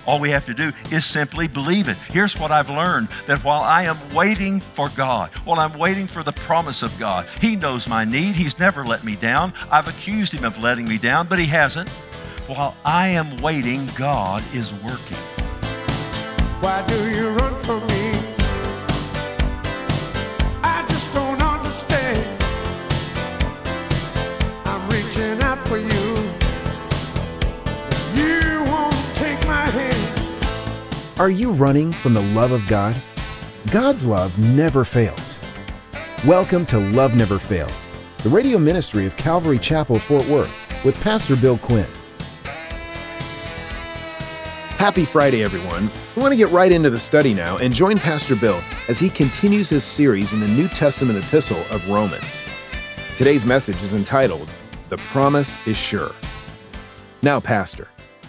All we have to do is simply believe it. Here's what I've learned, that while I am waiting for God, while I'm waiting for the promise of God, He knows my need. He's never let me down. I've accused Him of letting me down, but He hasn't. While I am waiting, God is working. Why do you run from me? I just don't understand. I'm reaching out for you. You won't take my hand. Are you running from the love of God? God's love never fails. Welcome to Love Never Fails, the radio ministry of Calvary Chapel, Fort Worth, with Pastor Bill Quinn. Happy Friday, everyone. We want to get right into the study now and join Pastor Bill as he continues his series in the New Testament epistle of Romans. Today's message is entitled, The Promise is Sure. Now, Pastor.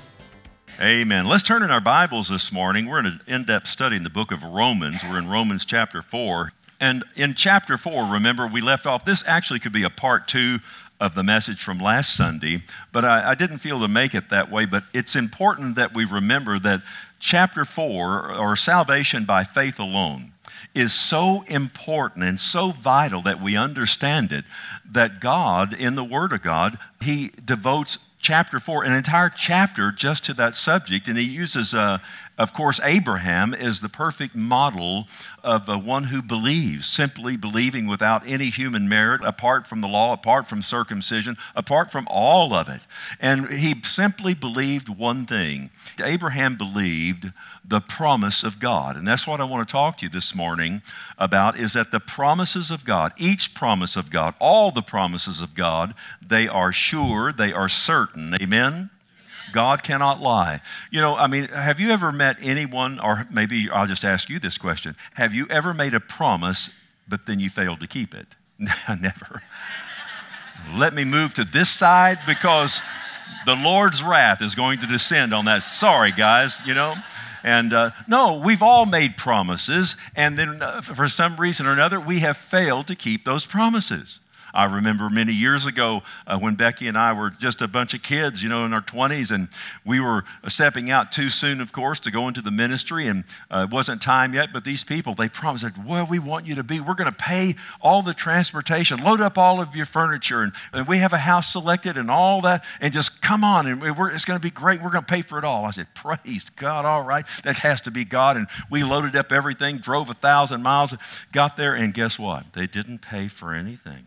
Amen. Let's turn in our Bibles this morning. We're in an in-depth study in the book of Romans. We're in Romans chapter 4. And in chapter 4, remember, we left off, this actually could be a part 2 of the message from last Sunday, but I didn't feel to make it that way. But it's important that we remember that chapter 4, or salvation by faith alone, is so important and so vital that we understand it, that God, in the Word of God, He devotes chapter 4, an entire chapter just to that subject. And He uses, of course, Abraham is the perfect model of one who believes, simply believing without any human merit, apart from the law, apart from circumcision, apart from all of it. And he simply believed one thing. Abraham believed the promise of God. And that's what I want to talk to you this morning about, is that the promises of God, each promise of God, all the promises of God, they are sure, they are certain. Amen? God cannot lie. You know, I mean, have you ever met anyone, or maybe I'll just ask you this question, have you ever made a promise, but then you failed to keep it? Never. Let me move to this side, because the Lord's wrath is going to descend on that. Sorry, guys, you know. And no, we've all made promises, and then for some reason or another, we have failed to keep those promises. I remember many years ago when Becky and I were just a bunch of kids, you know, in our 20s, and we were stepping out too soon, of course, to go into the ministry, and it wasn't time yet, but these people, they promised, well, we want you to be, we're going to pay all the transportation, load up all of your furniture, and we have a house selected and all that, and just come on, and it's going to be great, we're going to pay for it all. I said, praise God, all right, that has to be God, and we loaded up everything, drove 1,000 miles, got there, and guess what? They didn't pay for anything.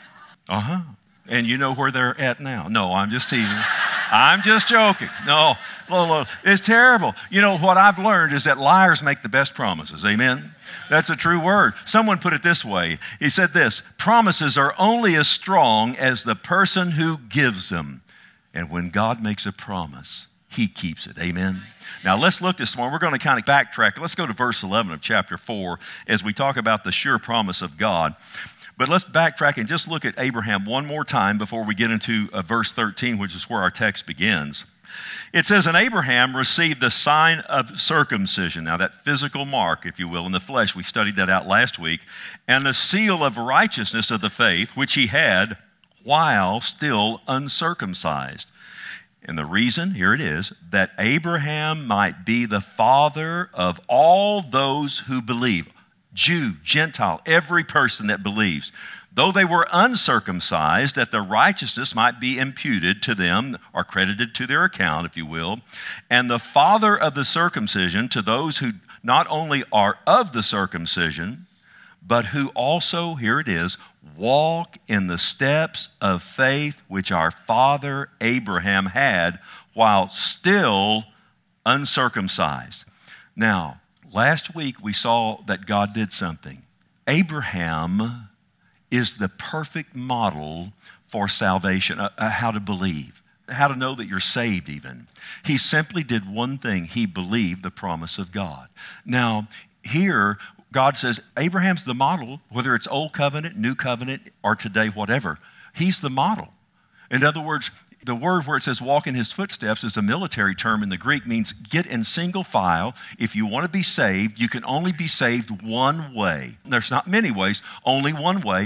And you know where they're at now. No, I'm just teasing. I'm just joking. No, it's terrible. You know, what I've learned is that liars make the best promises. Amen? That's a true word. Someone put it this way. He said this, promises are only as strong as the person who gives them. And when God makes a promise, He keeps it. Amen? Now, let's look this morning. We're going to kind of backtrack. Let's go to verse 11 of chapter 4 as we talk about the sure promise of God. But let's backtrack and just look at Abraham one more time before we get into verse 13, which is where our text begins. It says, and Abraham received the sign of circumcision, now that physical mark, if you will, in the flesh. We studied that out last week. And the seal of righteousness of the faith, which he had while still uncircumcised. And the reason, here it is, that Abraham might be the father of all those who believe. Jew, Gentile, every person that believes, though they were uncircumcised, that the righteousness might be imputed to them, or credited to their account, if you will, and the father of the circumcision to those who not only are of the circumcision, but who also, here it is, walk in the steps of faith which our father Abraham had while still uncircumcised. Now, last week we saw that God did something. Abraham is the perfect model for salvation, how to believe, how to know that you're saved even. He simply did one thing. He believed the promise of God. Now, here God says Abraham's the model, whether it's Old Covenant, New Covenant, or today, whatever. He's the model. In other words, the word where it says walk in his footsteps is a military term in the Greek, means get in single file. If you want to be saved, you can only be saved one way. There's not many ways, only one way.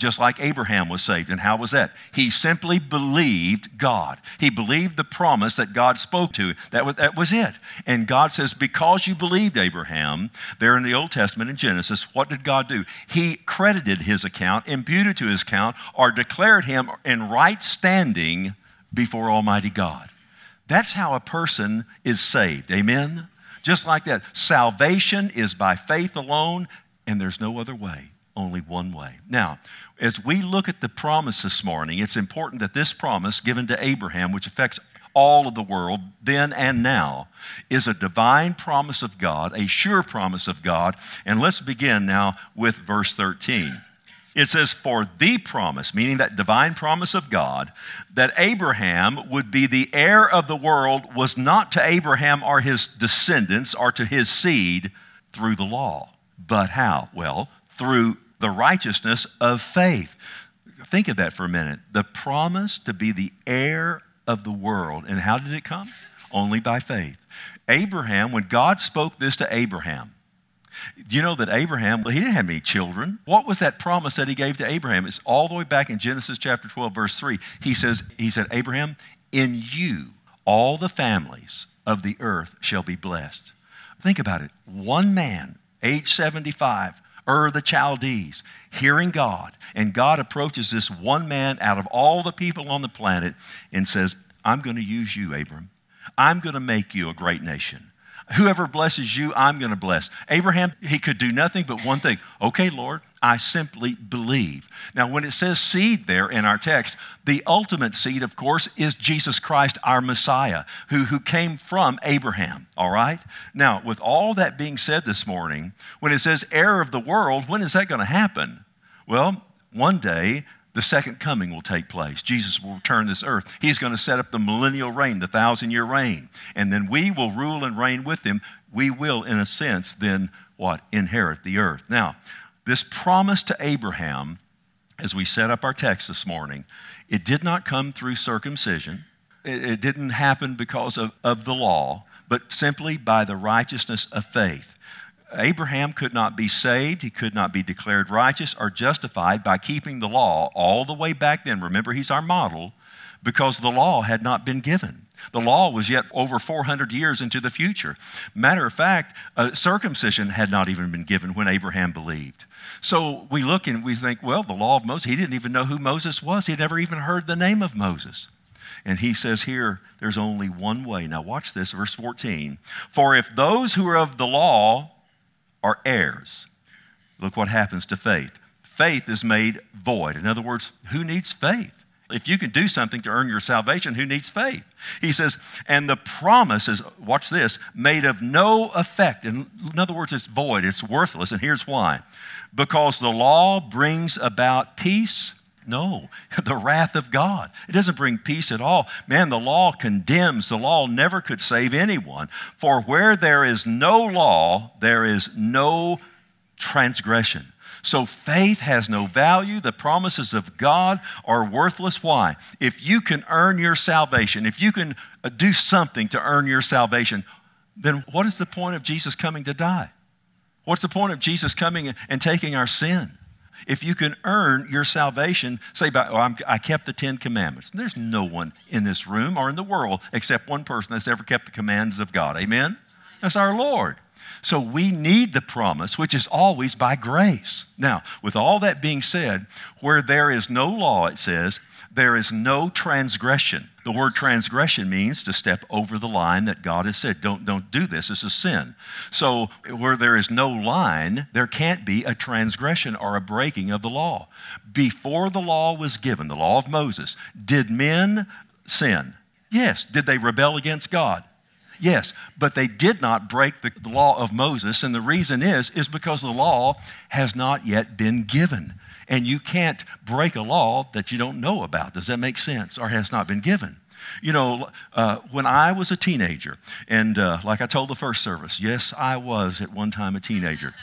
just like Abraham was saved. And how was that? He simply believed God. He believed the promise that God spoke to. That was it. And God says, because you believed Abraham, there in the Old Testament in Genesis, what did God do? He credited his account, imputed to his account, or declared him in right standing before Almighty God. That's how a person is saved. Amen? Just like that. Salvation is by faith alone, and there's no other way. Only one way. Now, as we look at the promise this morning, it's important that this promise given to Abraham, which affects all of the world then and now, is a divine promise of God, a sure promise of God. And let's begin now with verse 13. It says, for the promise, meaning that divine promise of God, that Abraham would be the heir of the world was not to Abraham or his descendants or to his seed through the law. But how? Well, through the righteousness of faith. Think of that for a minute. The promise to be the heir of the world. And how did it come? Only by faith. Abraham, when God spoke this to Abraham, do you know that Abraham, he didn't have any children. What was that promise that he gave to Abraham? It's all the way back in Genesis chapter 12, verse 3. He said, Abraham, in you all the families of the earth shall be blessed. Think about it. One man, age 75, the Chaldees, hearing God. And God approaches this one man out of all the people on the planet and says, I'm going to use you, Abram. I'm going to make you a great nation. Whoever blesses you, I'm going to bless. Abraham, he could do nothing but one thing. Okay, Lord, I simply believe. Now, when it says seed there in our text, the ultimate seed, of course, is Jesus Christ, our Messiah, who came from Abraham, all right? Now, with all that being said this morning, when it says heir of the world, when is that going to happen? Well, one day, the second coming will take place. Jesus will return this earth. He's going to set up the millennial reign, the 1,000-year reign. And then we will rule and reign with him. We will, in a sense, then what? Inherit the earth. Now, this promise to Abraham, as we set up our text this morning, it did not come through circumcision. It didn't happen because of the law, but simply by the righteousness of faith. Abraham could not be saved, he could not be declared righteous or justified by keeping the law all the way back then. Remember, he's our model, because the law had not been given. The law was yet over 400 years into the future. Matter of fact, circumcision had not even been given when Abraham believed. So we look and we think, well, the law of Moses, he didn't even know who Moses was. He'd never even heard the name of Moses. And he says here, there's only one way. Now watch this, verse 14. For if those who are of the law are heirs, look what happens to faith. Faith is made void. In other words, who needs faith? If you can do something to earn your salvation, who needs faith? He says, and the promise is, watch this, made of no effect. In other words, it's void, it's worthless, and here's why. Because the law brings about peace. No, the wrath of God. It doesn't bring peace at all. Man, the law condemns. The law never could save anyone. For where there is no law, there is no transgression. So faith has no value. The promises of God are worthless. Why? If you can earn your salvation, if you can do something to earn your salvation, then what is the point of Jesus coming to die? What's the point of Jesus coming and taking our sin? If you can earn your salvation, say, I kept the 10 commandments. There's no one in this room or in the world except one person that's ever kept the commands of God. Amen? That's our Lord. So we need the promise, which is always by grace. Now, with all that being said, where there is no law, it says, there is no transgression. The word transgression means to step over the line that God has said, don't do this, this is sin. So where there is no line, there can't be a transgression or a breaking of the law. Before the law was given, the law of Moses, did men sin? Yes. Did they rebel against God? Yes, but they did not break the law of Moses, and the reason is because the law has not yet been given. And you can't break a law that you don't know about. Does that make sense? Or has not been given. You know, when I was a teenager, and like I told the first service, yes, I was at one time a teenager.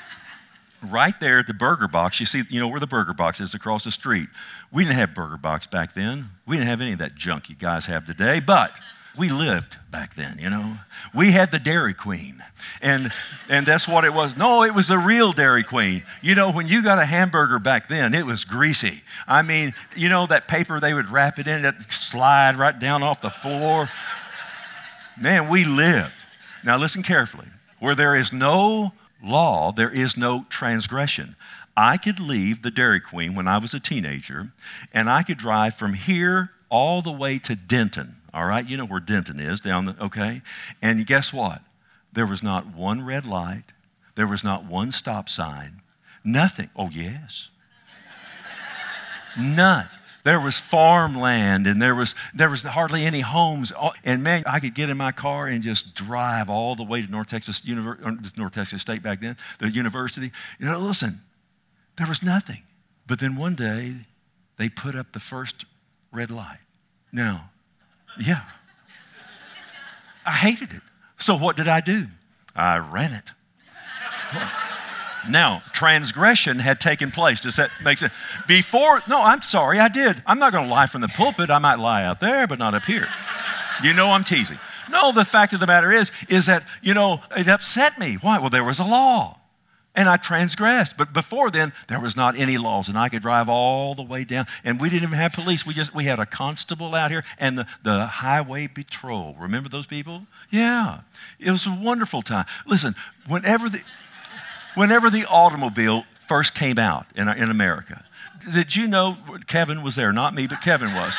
Right there at the Burger Box, you know where the Burger Box is across the street. We didn't have Burger Box back then. We didn't have any of that junk you guys have today, but We lived back then, you know. We had the Dairy Queen, and that's what it was. No, it was the real Dairy Queen. You know, when you got a hamburger back then, it was greasy. I mean, you know that paper they would wrap it in, that slide right down off the floor? Man, we lived. Now listen carefully. Where there is no law, there is no transgression. I could leave the Dairy Queen when I was a teenager, and I could drive from here all the way to Denton. All right, you know where Denton is, okay? And guess what? There was not one red light. There was not one stop sign. Nothing. Oh, yes. None. There was farmland, and there was hardly any homes. And man, I could get in my car and just drive all the way to North Texas State back then, the university. You know, listen, there was nothing. But then one day, they put up the first red light. Now, yeah. I hated it. So what did I do? I ran it. Now, transgression had taken place. Does that make sense? No, I'm sorry, I did. I'm not going to lie from the pulpit. I might lie out there, but not up here. You know I'm teasing. No, the fact of the matter is that, you know, it upset me. Why? Well, there was a law. And I transgressed. But before then, there was not any laws, and I could drive all the way down. And we didn't even have police. We had a constable out here and the highway patrol. Remember those people? Yeah. It was a wonderful time. Listen, whenever the automobile first came out in America, did you know, Kevin was there, not me, but Kevin was.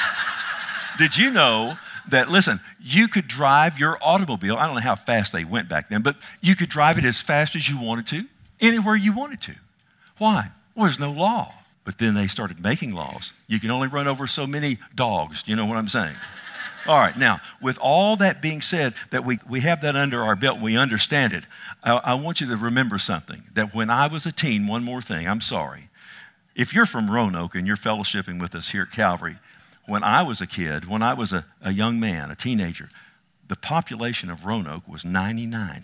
Did you know that, listen, you could drive your automobile, I don't know how fast they went back then, but you could drive it as fast as you wanted to, anywhere you wanted to. Why? Well, there's no law. But then they started making laws. You can only run over so many dogs, you know what I'm saying? All right, now, with all that being said, that we have that under our belt and we understand it, I want you to remember something, that when I was a teen, one more thing, I'm sorry. If you're from Roanoke and you're fellowshipping with us here at Calvary, when I was a kid, when I was a young man, a teenager, the population of Roanoke was 99.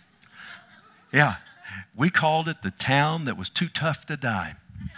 Yeah, we called it the town that was too tough to die.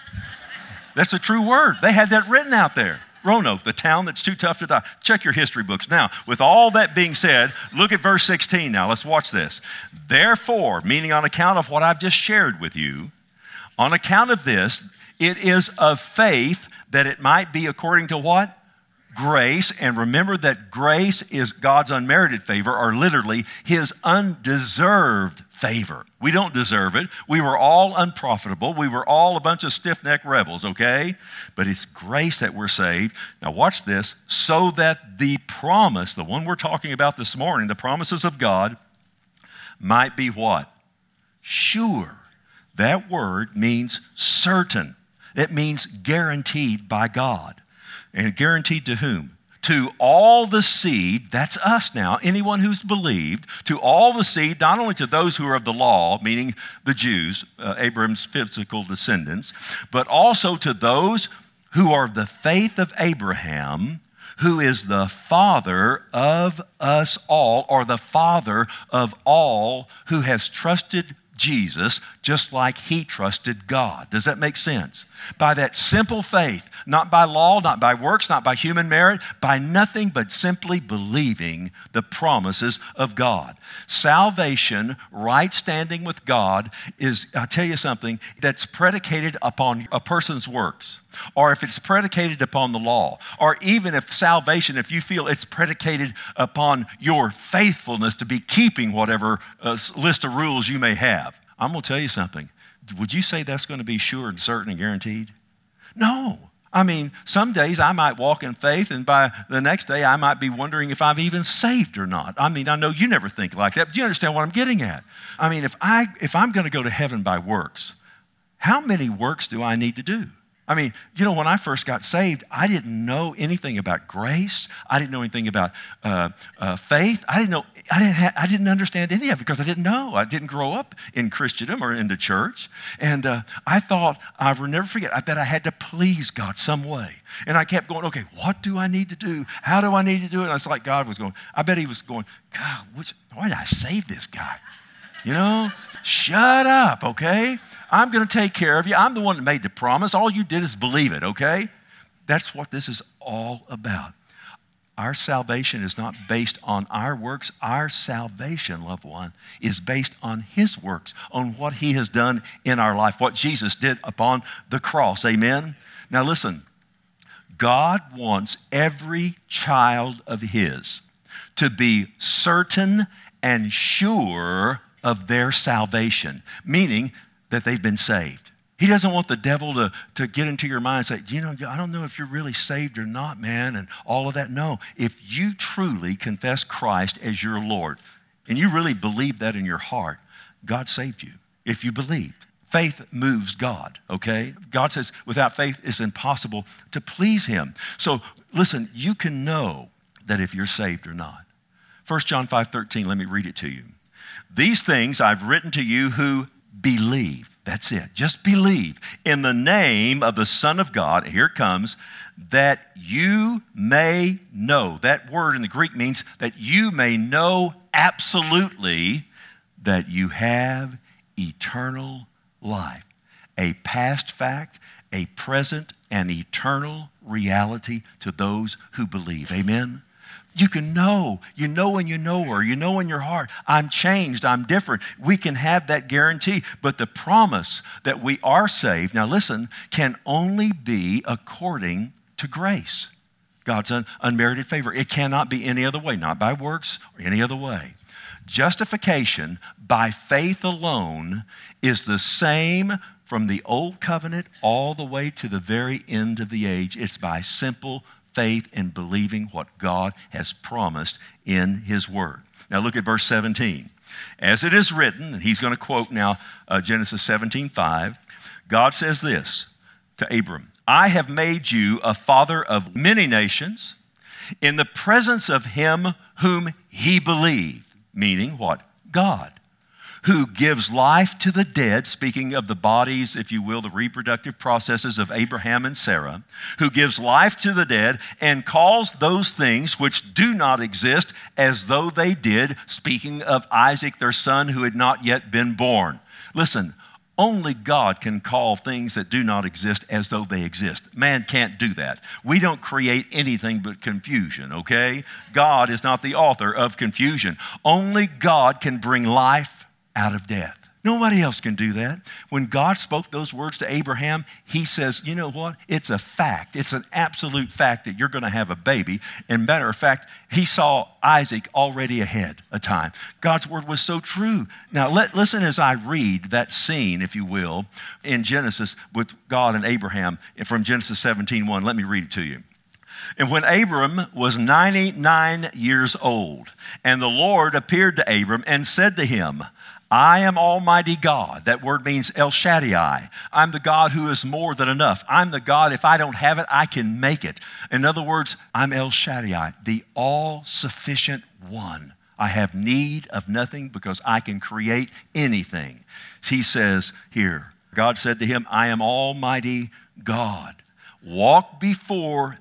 That's a true word. They had that written out there. Roanoke, the town that's too tough to die. Check your history books. Now, with all that being said, look at verse 16 now. Let's watch this. Therefore, meaning on account of what I've just shared with you, on account of this, it is of faith that it might be according to what? Grace. And remember that grace is God's unmerited favor, or literally his undeserved favor. We don't deserve it. We were all unprofitable. We were all a bunch of stiff-necked rebels, okay? But it's grace that we're saved. Now watch this. So that the promise, the one we're talking about this morning, the promises of God, might be what? Sure. That word means certain. It means guaranteed by God. And guaranteed to whom? To all the seed, that's us now, anyone who's believed, to all the seed, not only to those who are of the law, meaning the Jews, Abraham's physical descendants, but also to those who are of the faith of Abraham, who is the father of us all, or the father of all who has trusted Jesus just like he trusted God. Does that make sense? By that simple faith, not by law, not by works, not by human merit, by nothing but simply believing the promises of God. Salvation, right standing with God, is, I'll tell you something, that's predicated upon a person's works, or if it's predicated upon the law, or even if salvation, if you feel it's predicated upon your faithfulness to be keeping whatever list of rules you may have. I'm going to tell you something. Would you say that's going to be sure and certain and guaranteed? No. I mean, some days I might walk in faith, and by the next day I might be wondering if I'm even saved or not. I mean, I know you never think like that, but you understand what I'm getting at. I mean, if I'm going to go to heaven by works, how many works do I need to do? I mean, you know, when I first got saved, I didn't know anything about grace. I didn't know anything about faith. I didn't understand any of it because I didn't know. I didn't grow up in Christendom or in the church. And I thought, I will never forget, that I had to please God some way. And I kept going, okay, what do I need to do? How do I need to do it? And it's like God was going, I bet he was going, God, why did I save this guy? You know, shut up, okay? I'm going to take care of you. I'm the one that made the promise. All you did is believe it, okay? That's what this is all about. Our salvation is not based on our works. Our salvation, loved one, is based on his works, on what he has done in our life, what Jesus did upon the cross. Amen? Now listen, God wants every child of his to be certain and sure of their salvation, meaning that they've been saved. He doesn't want the devil to get into your mind and say, I don't know if you're really saved or not, man, and all of that. No, if you truly confess Christ as your Lord, and you really believe that in your heart, God saved you. If you believed. Faith moves God, okay? God says without faith it's impossible to please him. So listen, you can know that if you're saved or not. 1 John 5:13, let me read it to you. These things I've written to you who believe. That's it. Just believe in the name of the Son of God. Here it comes. That you may know. That word in the Greek means that you may know absolutely that you have eternal life. A past fact, a present and eternal reality to those who believe. Amen? You can know. You know when you know her. You know in your heart, I'm changed, I'm different. We can have that guarantee. But the promise that we are saved, now listen, can only be according to grace. God's unmerited favor. It cannot be any other way, not by works or any other way. Justification by faith alone is the same from the old covenant all the way to the very end of the age. It's by simple faith and believing what God has promised in his word. Now look at verse 17. As it is written, and he's going to quote now Genesis 17:5, God says this to Abram, I have made you a father of many nations in the presence of him whom he believed, meaning what? God, who gives life to the dead, speaking of the bodies, if you will, the reproductive processes of Abraham and Sarah, who gives life to the dead and calls those things which do not exist as though they did, speaking of Isaac, their son, who had not yet been born. Listen, only God can call things that do not exist as though they exist. Man can't do that. We don't create anything but confusion, okay? God is not the author of confusion. Only God can bring life out of death. Nobody else can do that. When God spoke those words to Abraham, he says, you know what? It's a fact. It's an absolute fact that you're going to have a baby. And matter of fact, he saw Isaac already ahead of time. God's word was so true. Now, listen as I read that scene, if you will, in Genesis with God and Abraham from Genesis 17:1. Let me read it to you. And when Abram was 99 years old, and the Lord appeared to Abram and said to him, I am Almighty God. That word means El Shaddai. I'm the God who is more than enough. I'm the God, if I don't have it, I can make it. In other words, I'm El Shaddai, the all-sufficient one. I have need of nothing because I can create anything. He says here, God said to him, I am Almighty God. Walk before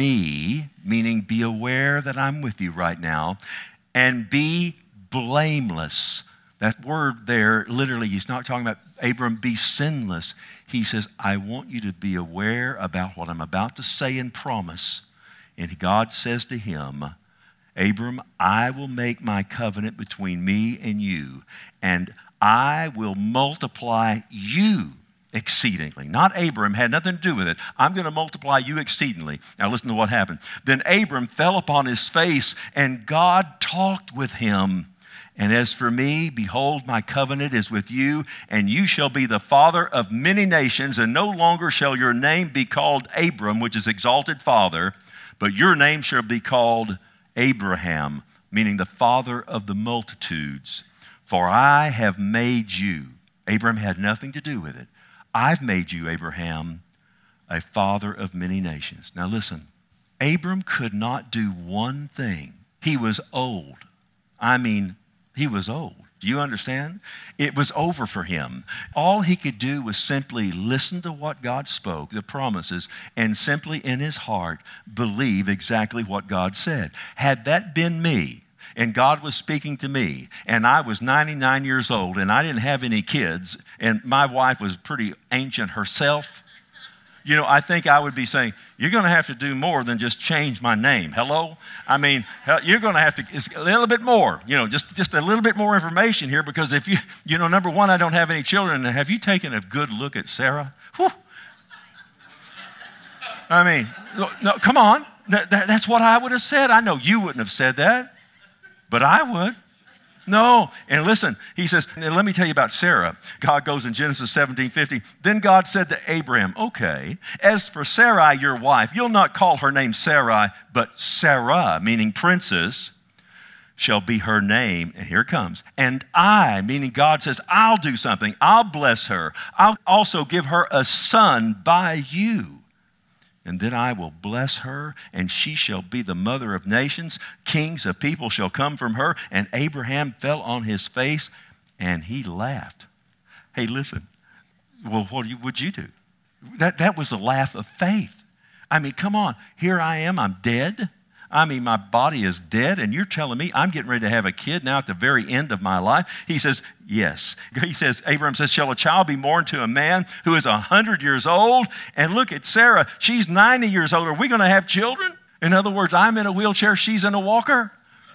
me, meaning be aware that I'm with you right now, and be blameless. That word there, literally, he's not talking about Abram, be sinless. He says, I want you to be aware about what I'm about to say and promise. And God says to him, Abram, I will make my covenant between me and you, and I will multiply you exceedingly. Not Abram, had nothing to do with it. I'm going to multiply you exceedingly. Now listen to what happened. Then Abram fell upon his face, and God talked with him. And as for me, behold, my covenant is with you, and you shall be the father of many nations, and no longer shall your name be called Abram, which is exalted father, but your name shall be called Abraham, meaning the father of the multitudes. For I have made you, Abram had nothing to do with it, I've made you, Abraham, a father of many nations. Now listen, Abram could not do one thing. He was old. He was old. Do you understand? It was over for him. All he could do was simply listen to what God spoke, the promises, and simply in his heart believe exactly what God said. Had that been me, and God was speaking to me, and I was 99 years old, and I didn't have any kids, and my wife was pretty ancient herself, I think I would be saying, you're going to have to do more than just change my name. Hello? I mean, you're going to have to, it's a little bit more, just a little bit more information here, because if number one, I don't have any children. And have you taken a good look at Sarah? Whew. I mean, no, come on. That's what I would have said. I know you wouldn't have said that, but I would. No. And listen, he says, and let me tell you about Sarah. God goes in Genesis 17:50. Then God said to Abraham, okay, as for Sarai, your wife, you'll not call her name Sarai, but Sarah, meaning princess, shall be her name. And here it comes. And I, meaning God says, I'll do something. I'll bless her. I'll also give her a son by you. And then I will bless her, and she shall be the mother of nations. Kings of people shall come from her. And Abraham fell on his face, and he laughed. Hey, listen. Well, what would you do? That was a laugh of faith. I mean, come on. Here I am. I'm dead. I mean, my body is dead, and you're telling me I'm getting ready to have a kid now at the very end of my life? He says, yes. He says, Abraham says, shall a child be born to a man who is 100 years old? And look at Sarah. She's 90 years old. Are we going to have children? In other words, I'm in a wheelchair. She's in a walker.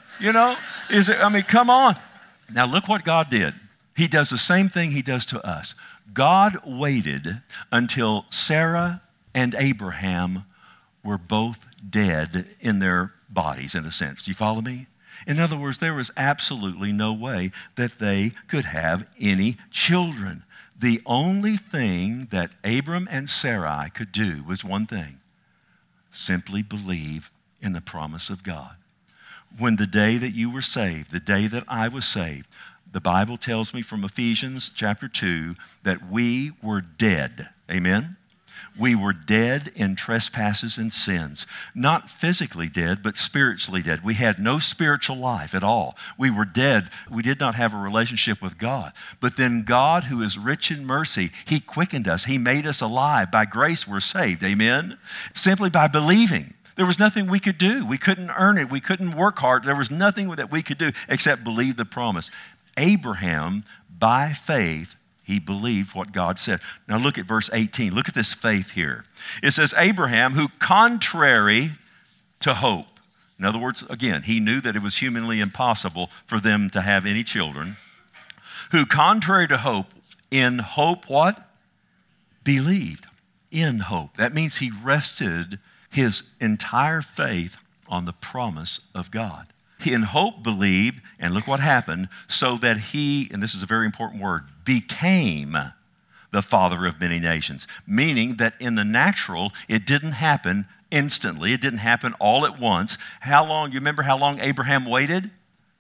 Come on. Now, look what God did. He does the same thing he does to us. God waited until Sarah and Abraham were both dead in their bodies, in a sense. Do you follow me? In other words, there was absolutely no way that they could have any children. The only thing that Abram and Sarai could do was one thing: simply believe in the promise of God. When the day that you were saved, the day that I was saved, the Bible tells me from Ephesians chapter 2 that we were dead. Amen? We were dead in trespasses and sins. Not physically dead, but spiritually dead. We had no spiritual life at all. We were dead. We did not have a relationship with God. But then God, who is rich in mercy, He quickened us. He made us alive. By grace we're saved. Amen? Simply by believing. There was nothing we could do. We couldn't earn it. We couldn't work hard. There was nothing that we could do except believe the promise. Abraham, by faith, he believed what God said. Now look at verse 18. Look at this faith here. It says, Abraham, who contrary to hope. In other words, again, he knew that it was humanly impossible for them to have any children. Who contrary to hope, in hope what? Believed. In hope. That means he rested his entire faith on the promise of God. He in hope believed, and look what happened, so that he, and this is a very important word, became the father of many nations. Meaning that in the natural, it didn't happen instantly. It didn't happen all at once. How long, you remember how long Abraham waited?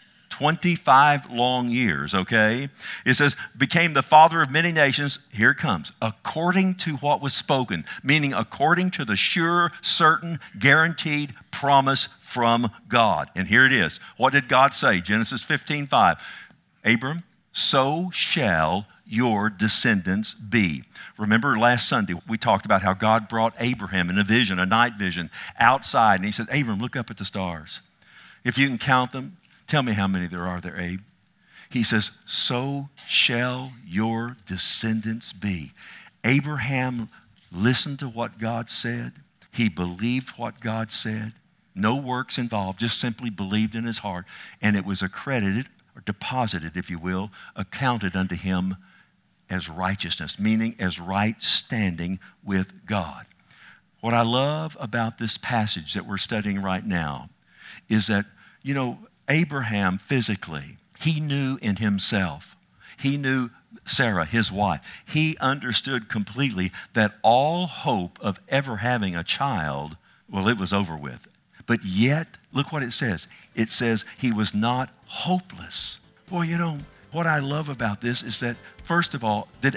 25 long years, okay? It says, became the father of many nations. Here it comes. According to what was spoken, meaning according to the sure, certain, guaranteed promise from God. And here it is. What did God say? Genesis 15:5. Abram, so shall your descendants be. Remember last Sunday, we talked about how God brought Abraham in a vision, a night vision, outside. And he said, Abram, look up at the stars. If you can count them, tell me how many there are there, Abe. He says, so shall your descendants be. Abraham listened to what God said. He believed what God said. No works involved, just simply believed in his heart. And it was accredited, or deposited, if you will, accounted unto him as righteousness, meaning as right standing with God. What I love about this passage that we're studying right now is that, Abraham physically, he knew in himself, he knew Sarah, his wife, he understood completely that all hope of ever having a child, well, it was over with. But yet, look what it says. It says he was not hopeless. Boy, what I love about this is that, first of all, did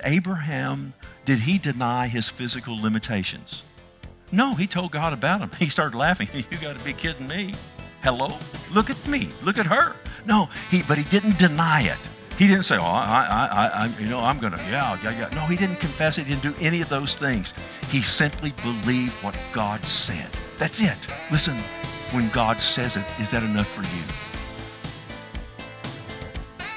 he deny his physical limitations? No, he told God about them. He started laughing. You got to be kidding me. Hello? Look at me. Look at her. No, but he didn't deny it. He didn't say, I'm going to, yeah. No, he didn't confess it. He didn't do any of those things. He simply believed what God said. That's it. Listen, when God says it, is that enough for you?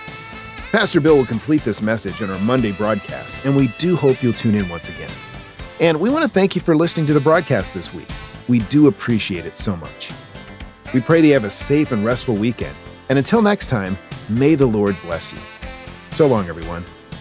Pastor Bill will complete this message in our Monday broadcast, and we do hope you'll tune in once again. And we want to thank you for listening to the broadcast this week. We do appreciate it so much. We pray that you have a safe and restful weekend. And until next time, may the Lord bless you. So long, everyone.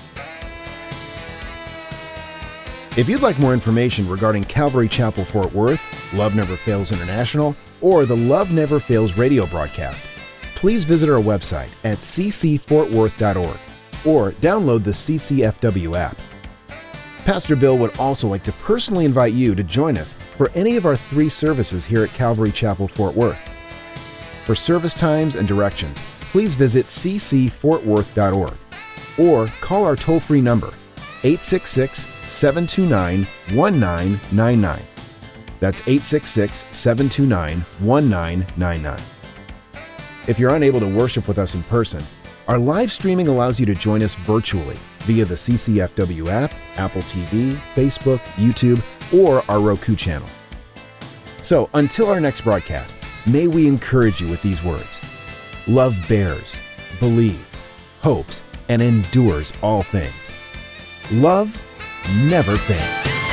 If you'd like more information regarding Calvary Chapel Fort Worth, Love Never Fails International, or the Love Never Fails radio broadcast, please visit our website at ccfortworth.org or download the CCFW app. Pastor Bill would also like to personally invite you to join us for any of our 3 services here at Calvary Chapel Fort Worth. For service times and directions, please visit ccfortworth.org or call our toll-free number, 866-729-1999. That's 866-729-1999. If you're unable to worship with us in person, our live streaming allows you to join us virtually via the CCFW app, Apple TV, Facebook, YouTube, or our Roku channel. So until our next broadcast, may we encourage you with these words. Love bears, believes, hopes, and endures all things. Love never fails.